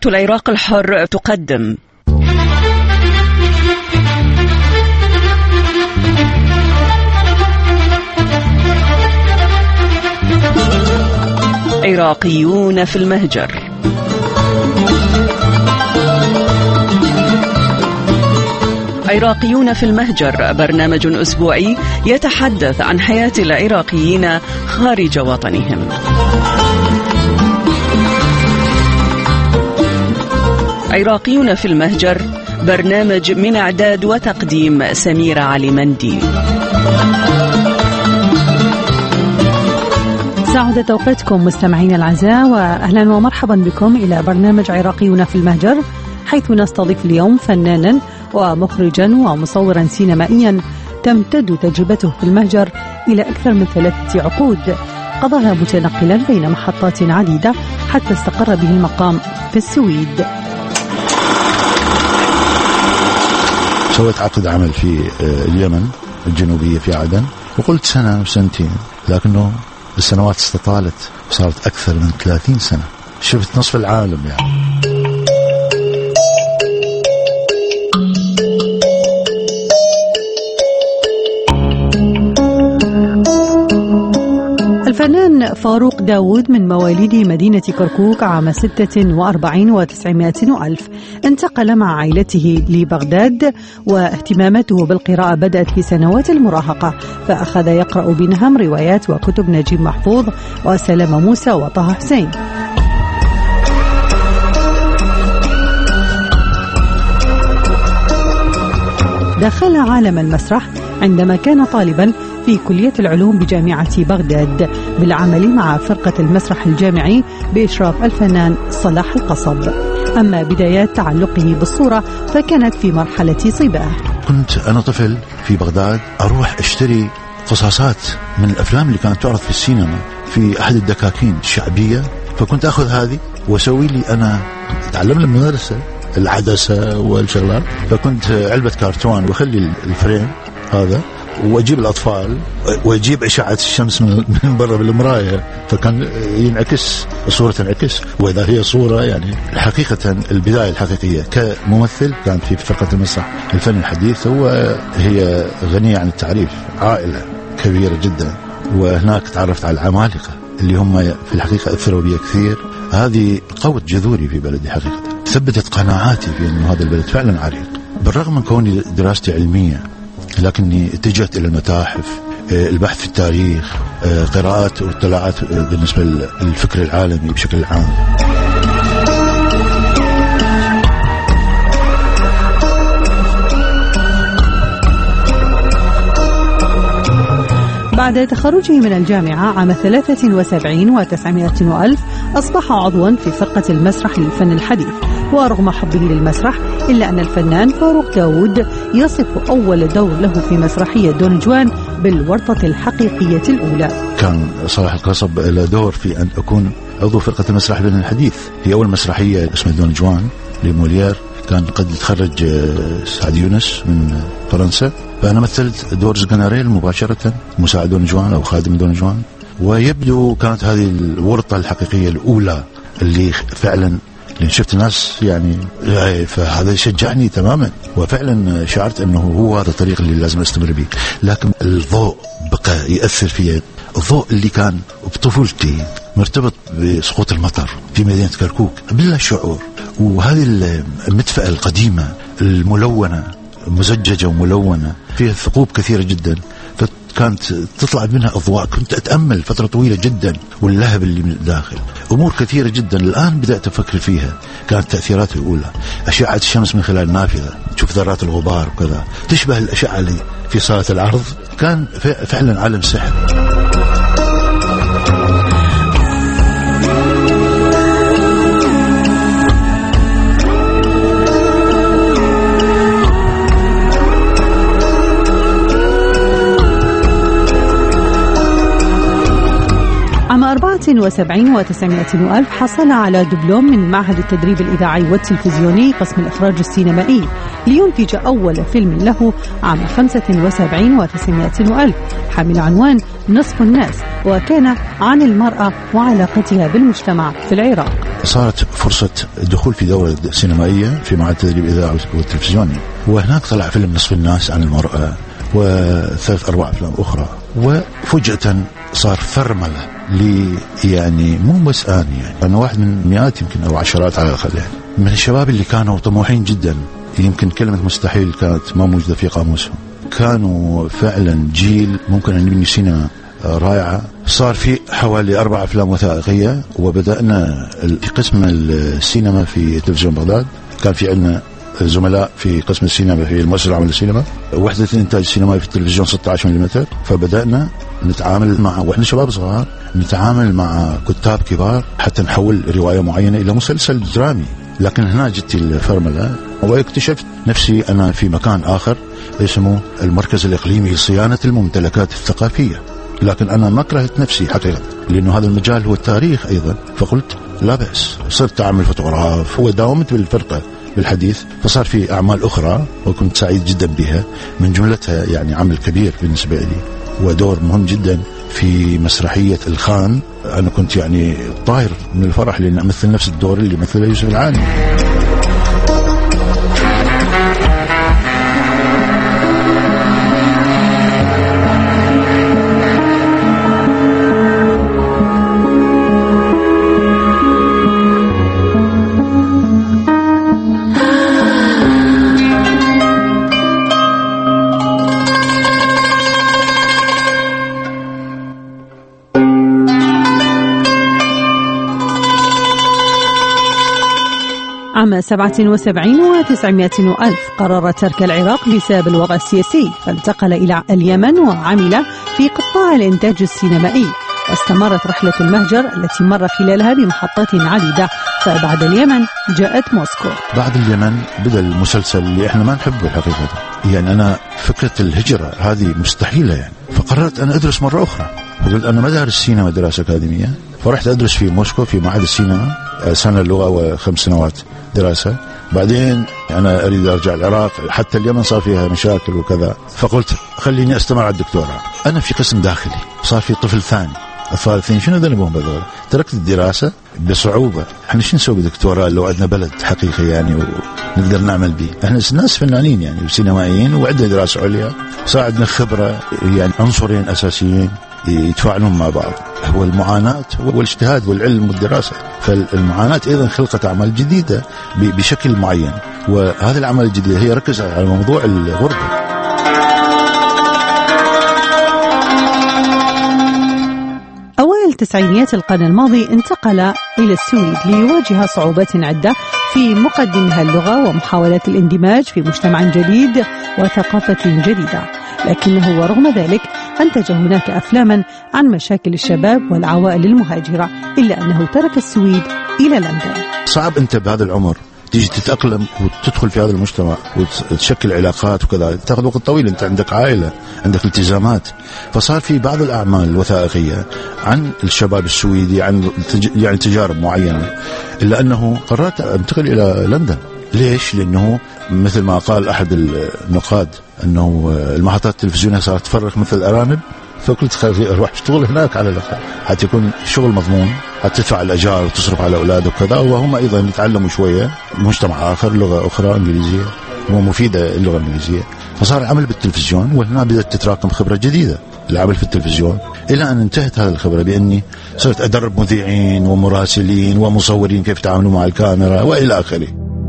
إذاعة العراق الحر تقدم عراقيون في المهجر. عراقيون في المهجر برنامج أسبوعي يتحدث عن حياة العراقيين خارج وطنهم. عراقيون في المهجر برنامج من إعداد وتقديم سميرة علي مندي. سعادة أوقاتكم مستمعين الأعزاء، وأهلا ومرحبا بكم إلى برنامج عراقيون في المهجر، حيث نستضيف اليوم فنانا ومخرجا ومصورا سينمائيا تمتد تجربته في المهجر إلى أكثر من 3 عقود قضاها متنقلا بين محطات عديدة حتى استقر به المقام في السويد. سويت عقد عمل في اليمن الجنوبية في عدن، وقلت سنة وسنتين، لكنه السنوات استطالت وصارت أكثر من 30 سنة. شفت نصف العالم يعني. الفنان فاروق داود من مواليد مدينة كركوك عام 46 و900 وألف، انتقل مع عائلته لبغداد، واهتماماته بالقراءة بدأت في سنوات المراهقة، فأخذ يقرأ بنهم روايات وكتب نجيب محفوظ وسلامة موسى وطه حسين. دخل عالم المسرح عندما كان طالبا في كلية العلوم بجامعة بغداد بالعمل مع فرقة المسرح الجامعي بإشراف الفنان صلاح القصب. أما بدايات تعلقه بالصورة فكانت في مرحلة صباه. كنت أنا طفل في بغداد أروح أشتري قصاصات من الأفلام اللي كانت تعرض في السينما في أحد الدكاكين الشعبية، فكنت أخذ هذه وأسوي لي أنا أتعلم المدرسة العدسة والشغلات، فكنت علبة كرتون وأخلي الفريم هذا واجيب الاطفال واجيب اشعه الشمس من برا بالمرايه، فكان ينعكس الصوره تنعكس، واذا هي صوره يعني حقيقه. البدايه الحقيقيه كممثل كانت في فرقه المسرح الفن الحديث، هي غنيه عن التعريف، عائله كبيره جدا، وهناك تعرفت على العمالقه اللي هم في الحقيقه اثروا بي كثير. هذه قوت جذوري في بلدي حقيقه، ثبتت قناعاتي في انه هذا البلد فعلا عريق، بالرغم من كوني دراستي علميه، لكني اتجهت إلى المتاحف، البحث في التاريخ، قراءات واطلاعات بالنسبة للفكر العالمي بشكل عام. بعد تخرجه من الجامعة عام 73 و900 وألف أصبح عضوا في فرقة المسرح للفن الحديث. ورغم حبه للمسرح إلا أن الفنان فاروق داود يصف أول دور له في مسرحية دون جوان بالورطة الحقيقية الأولى. كان صلاح القصب له دور في أن أكون عضو فرقة المسرح للفن الحديث. هي أول مسرحية اسمها دون جوان لموليير، كان قد يتخرج سعد يونس من فرنسا، فأنا مثلت دور زقناريل مباشرة، مساعد دون جوان أو خادم دون جوان. ويبدو كانت هذه الورطة الحقيقية الأولى اللي فعلا شفت الناس يعني، فهذا شجعني تماما، وفعلا شعرت أنه هو هذا الطريق اللي لازم أستمر به. لكن الضوء بقى يأثر فيه، الضوء اللي كان بطفولتي مرتبط بسقوط المطر في مدينة كركوك بلا شعور، وهذه المدفأة القديمة الملونة مزججة وملونة فيها ثقوب كثيرة جدا، كانت تطلع منها أضواء. كنت أتأمل فترة طويلة جدا، واللهب اللي من الداخل، أمور كثيرة جدا الآن بدأت أفكر فيها. كانت تأثيرات الأولى أشعة الشمس من خلال النافذة، تشوف ذرات الغبار وكذا، تشبه الأشعة اللي في صالة العرض. كان فعلا عالم سحر. عام 74 و900 وألف حصل على دبلوم من معهد التدريب الإذاعي والتلفزيوني قسم الإخراج السينمائي لينتج أول فيلم له عام 75 و900 وألف حامل عنوان نصف الناس، وكان عن المرأة وعلاقتها بالمجتمع في العراق. صارت فرصة الدخول في دورة سينمائية في معهد تدريب الإذاعة والتلفزيون، وهناك طلع فيلم نصف الناس عن المرأة وثلاث أربع أفلام أخرى. وفجأة صار فرملة لي، يعني مو بس يعني أنا واحد من مئات يمكن أو عشرات على الأقل يعني من الشباب اللي كانوا طموحين جدا. يمكن كلمة مستحيل كانت ما موجودة في قاموسهم. كانوا فعلا جيل ممكن أن نبني سينما رائعة. صار في حوالي 4 أفلام وثائقية، وبدأنا في قسم السينما في تلفزيون بغداد. كان في عندنا زملاء في قسم السينما في المؤسسة العامة للسينما، وحدة الإنتاج السينمائي في التلفزيون 16 ملم. فبدأنا نتعامل مع، وإحنا شباب صغار، نتعامل مع كتاب كبار حتى نحول رواية معينة إلى مسلسل درامي. لكن هنا جت الفرملة واكتشفت نفسي أنا في مكان آخر اسمه المركز الإقليمي لصيانة الممتلكات الثقافية. لكن أنا ما كرهت نفسي حقيقة، لأنه هذا المجال هو التاريخ أيضا. فقلت لا بأس، صرت أعمل فوتوغراف وداومت بالفرقة بالحديث. فصار في أعمال أخرى وكنت سعيد جدا بها، من جملتها يعني عمل كبير بالنسبة لي ودور مهم جدا في مسرحية الخان. أنا كنت يعني طاير من الفرح لأن أمثل نفس الدور اللي مثله يوسف العاني. عام 77 و900 وألف قرر ترك العراق بسبب الوضع السياسي، فانتقل إلى اليمن وعمل في قطاع الإنتاج السينمائي. واستمرت رحلة المهجر التي مر خلالها بمحطات عديدة، فبعد اليمن جاءت موسكو. بعد اليمن بدأ المسلسل اللي احنا ما نحبه الحقيقة. يعني أنا فكرة الهجرة هذه مستحيلة يعني. فقررت أن أدرس مرة أخرى، فقلت أنا ما دارس سينما دراسة أكاديمية، فرحت أدرس في موسكو في معهد السينما سنة اللغة و5 سنوات دراسة. بعدين أنا أريد أرجع العراق، حتى اليمن صار فيها مشاكل وكذا، فقلت خليني أستمر على الدكتوراه. أنا في قسم داخلي، صار في طفل ثاني، أطفال اثنين، شنو ذنبهم بذول؟ تركت الدراسة بصعوبة. احنا شو نسوي بدكتوراه لو عندنا بلد حقيقي يعني ونقدر نعمل به؟ احنا ناس فنانين يعني وسينمائيين وعندنا دراسة عليا، صار عندنا خبرة، يعني عنصرين أساسيين يتفاعلون مع بعض، هو المعاناة والاجتهاد والعلم والدراسة. فالمعاناة أيضا خلقت أعمال جديدة بشكل معين، وهذه الأعمال الجديدة هي ركزت على موضوع الغربة. أوائل تسعينيات القرن الماضي انتقل إلى السويد ليواجه صعوبات عدة في مقدمها اللغة ومحاولات الاندماج في مجتمع جديد وثقافة جديدة، لكنه ورغم ذلك أنتج هناك أفلاما عن مشاكل الشباب والعوائل المهاجرة، إلا أنه ترك السويد إلى لندن. صعب أنت بهذا العمر تيجي تتأقلم وتدخل في هذا المجتمع وتشكل علاقات وكذا، تاخذ وقت طويل، أنت عندك عائلة، عندك التزامات. فصار في بعض الأعمال الوثائقية عن الشباب السويدي، عن يعني تجارب معينة، إلا أنه قررت أنتقل إلى لندن. ليش؟ لأنه مثل ما قال أحد النقاد أنه المحطات التلفزيونية صارت تفرق مثل الأرانب، فقلت خليني أروح أشتغل هناك على الأقل حتى يكون شغل مضمون، هتدفع الأجار وتصرف على أولادك وكذا، وهم أيضا يتعلموا شوية مجتمع آخر، لغة أخرى إنجليزية ومفيدة اللغة الإنجليزية. فصار العمل بالتلفزيون، وهنا بدأت تتراكم خبرة جديدة، العمل في التلفزيون، إلى أن انتهت هذه الخبرة بأني صرت أدرب مذيعين ومراسلين ومصورين كيف يتعاملوا مع الكاميرا وإلى آخره.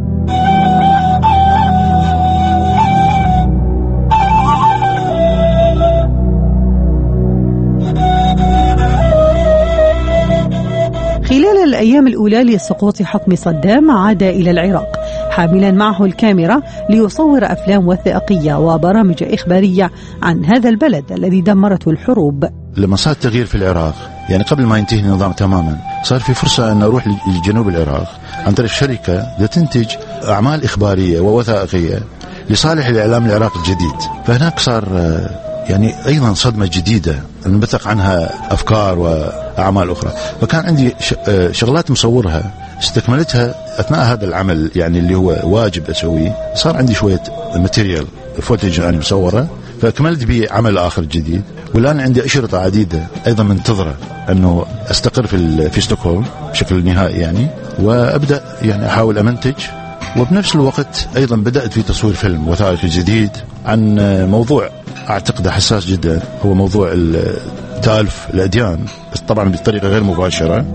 خلال الأيام الأولى لسقوط حكم صدام عاد إلى العراق حاملا معه الكاميرا ليصور أفلام وثائقية وبرامج إخبارية عن هذا البلد الذي دمرته الحروب. لما صار تغيير في العراق، يعني قبل ما ينتهي النظام تماما، صار في فرصة أن أروح لجنوب العراق عن طريق شركة تنتج أعمال إخبارية ووثائقية لصالح الإعلام العراقي الجديد. فهناك صار يعني أيضا صدمة جديدة نبثق عنها أفكار وأعمال أخرى. فكان عندي شغلات مصورها استكملتها أثناء هذا العمل، يعني اللي هو واجب أسويه. صار عندي شوية ماتيريال فوتج أنا مصورة، فكملت به عمل آخر جديد. والآن عندي أشرطة عديدة أيضا منتظرة أنه أستقر في ستوكهولم بشكل نهائي يعني، وأبدأ يعني أحاول أمنتج. وبنفس الوقت أيضا بدأت في تصوير فيلم وثائقي جديد عن موضوع أعتقد حساس جدا، هو موضوع تألف الأديان، بس طبعا بطريقة غير مباشرة.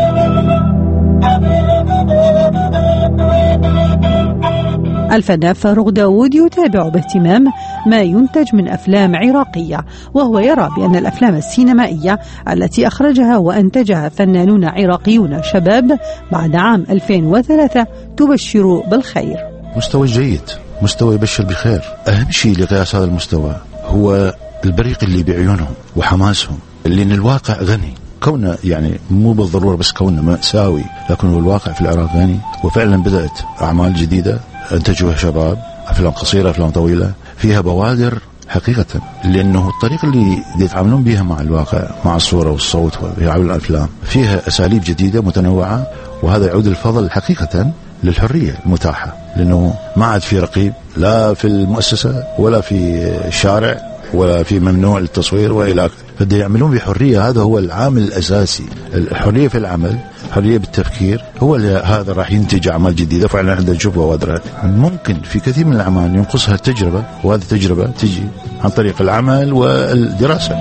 الفنان فاروق داود يتابع باهتمام ما ينتج من أفلام عراقية، وهو يرى بأن الأفلام السينمائية التي أخرجها وأنتجها فنانون عراقيون شباب بعد عام 2003 تبشر بالخير. مستوى جيد، مستوى يبشر بالخير. أهم شيء لقياس هذا المستوى هو البريق اللي بعيونهم وحماسهم، لأن الواقع غني. كونه يعني مو بالضرورة بس كونه مأساوي، لكن هو الواقع في العراق غني. وفعلا بدأت أعمال جديدة أنتجوها شباب، أفلام قصيرة، أفلام طويلة، فيها بوادر حقيقة، لأنه الطريقة اللي يتعاملون بها مع الواقع، مع الصورة والصوت ويعملون الأفلام، فيها أساليب جديدة متنوعة. وهذا يعود الفضل حقيقة للحرية المتاحة، لأنه ما عاد في رقيب لا في المؤسسة ولا في الشارع ولا في ممنوع التصوير وإلى آخره. فده يعملون بحرية، هذا هو العامل الأساسي. الحرية في العمل، حرية بالتفكير، هو هذا راح ينتج أعمال جديدة. فعلا عندنا نشوف بوادر. ممكن في كثير من الأعمال ينقصها التجربة، وهذه التجربة تجي عن طريق العمل والدراسة.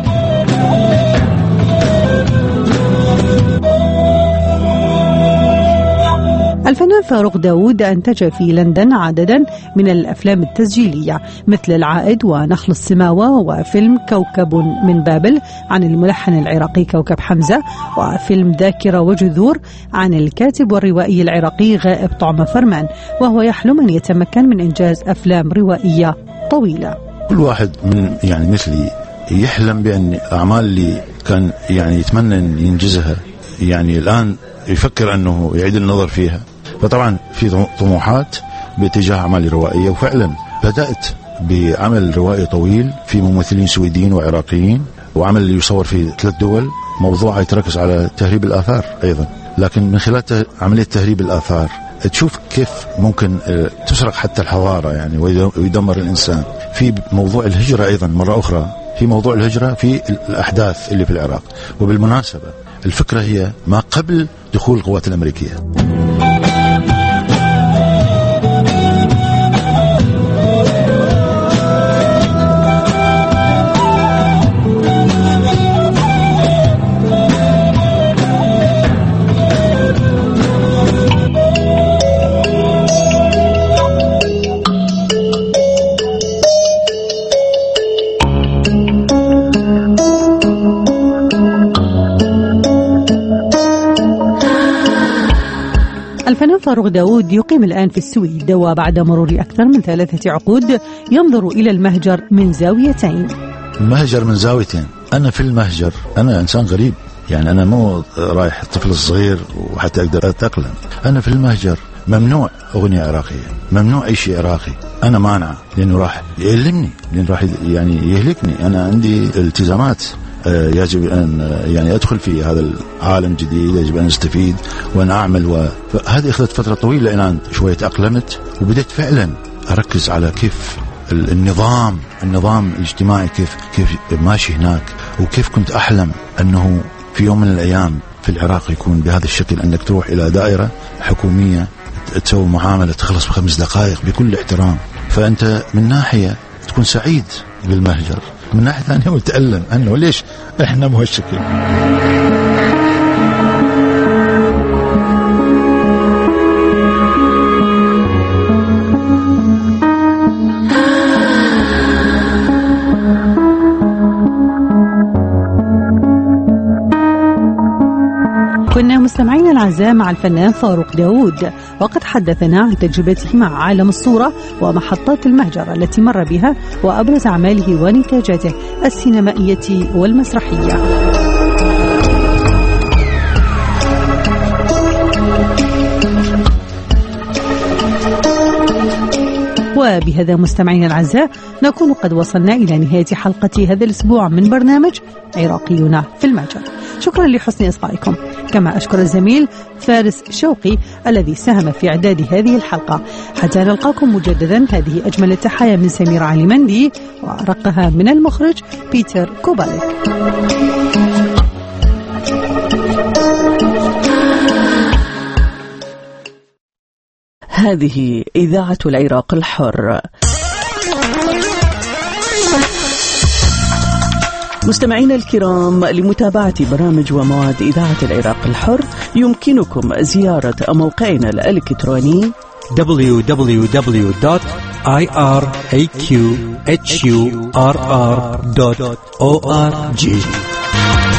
الفنان فاروق داود أنتج في لندن عددا من الأفلام التسجيلية مثل العائد ونخل السماوة، وفيلم كوكب من بابل عن الملحن العراقي كوكب حمزة، وفيلم ذاكرة وجذور عن الكاتب والروائي العراقي غائب طعمة فرمان، وهو يحلم أن يتمكن من إنجاز أفلام روائية طويلة. كل واحد من يعني مثلي يحلم بأن أعمال اللي كان يعني يتمنى أن ينجزها، يعني الآن يفكر أنه يعيد النظر فيها. فطبعا في طموحات باتجاه أعمال روائية، وفعلا بدأت بعمل روائي طويل في ممثلين سويديين وعراقيين، وعمل اللي يصور في 3 دول، موضوع يتركز على تهريب الآثار أيضا. لكن من خلال عملية تهريب الآثار تشوف كيف ممكن تسرق حتى الحضارة يعني ويدمر الإنسان. في موضوع الهجرة أيضا مرة أخرى، في موضوع الهجرة في الأحداث اللي في العراق. وبالمناسبة الفكرة هي ما قبل دخول القوات الأمريكية. الفنان فاروق داود يقيم الآن في السويد، وبعد مرور أكثر من 3 عقود ينظر إلى المهجر من زاويتين. المهجر من زاويتين. أنا في المهجر أنا إنسان غريب، يعني أنا مو رايح طفل صغير وحتى أقدر أتأقلم. أنا في المهجر ممنوع أغنية عراقية، ممنوع أي شيء عراقي. أنا مانع، لأنه راح يألمني، لأنه راح يعني يهلكني. أنا عندي التزامات، يجب أن يعني أدخل في هذا العالم الجديد، يجب أن أستفيد وأن أعمل. فهذه أخذت فترة طويلة لأن شوية تأقلمت، وبدأت فعلا أركز على كيف النظام الاجتماعي كيف ماشي هناك، وكيف كنت أحلم أنه في يوم من الأيام في العراق يكون بهذا الشكل، أنك تروح إلى دائرة حكومية تسوي معاملة تخلص ب5 دقائق بكل احترام. فأنت من ناحية تكون سعيد بالمهجر، من ناحية ثانية وتألم أنه ليش إحنا مو هالشكل. كنا مستمعين الأعزاء مع الفنان فاروق داود، وقد حدثنا عن تجربته مع عالم الصورة ومحطات المهجر التي مر بها، وأبرز أعماله ونتاجاته السينمائية والمسرحية. وبهذا مستمعين الأعزاء نكون قد وصلنا إلى نهاية حلقة هذا الأسبوع من برنامج عراقيون في المهجر. شكرا لحسن إصغائكم، كما أشكر الزميل فارس شوقي الذي ساهم في إعداد هذه الحلقة. حتى نلقاكم مجددا، هذه أجمل التحايا من سميرة علي مندي، وأرقها من المخرج بيتر كوباليك. هذه إذاعة العراق الحر. مستمعينا الكرام، لمتابعة برامج ومواد إذاعة العراق الحر يمكنكم زيارة موقعنا الإلكتروني www.iraqhurr.org.